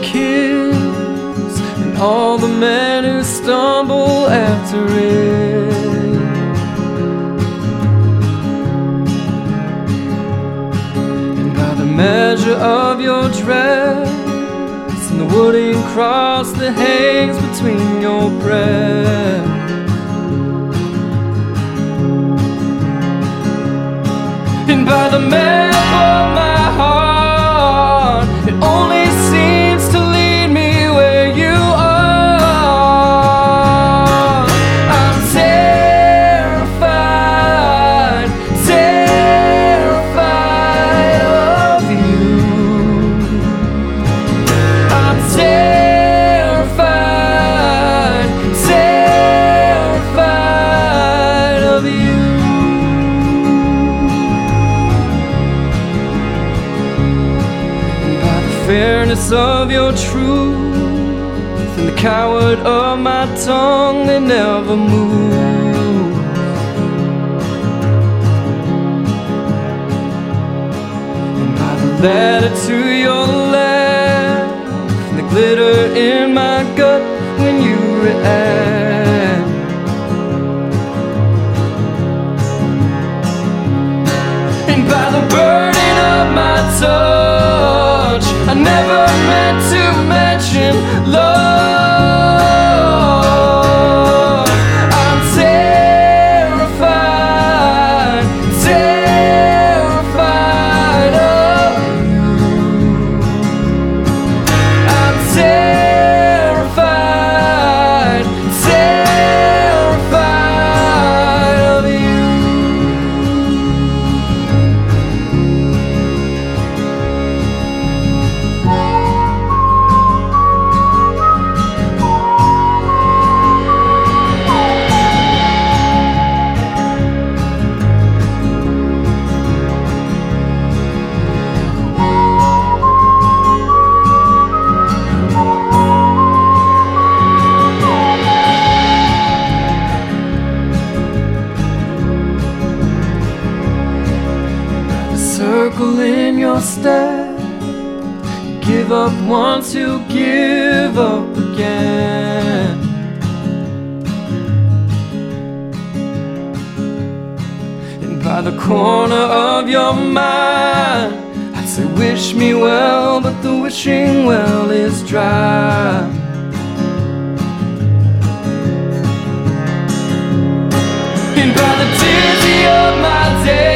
kiss and all the men who stumble after it. And by the measure of your dress and the wooden cross that hangs between your breasts, and by the map of my heart, it only seems to lead me where you are. I'm terrified, terrified of you. I'm terrified, terrified of you. Fairness of your truth and the coward of my tongue, they never move. And by the letter to your left and the glitter in my gut when you react, and by the burning of my touch, I never meant to mention love. I'm terrified, terrified of you. I'm terrified, terrified of you. Circle in your step, give up once, you'll give up again. And by the corner of your mind, I'd say wish me well, but the wishing well is dry. And by the dizzy of my day,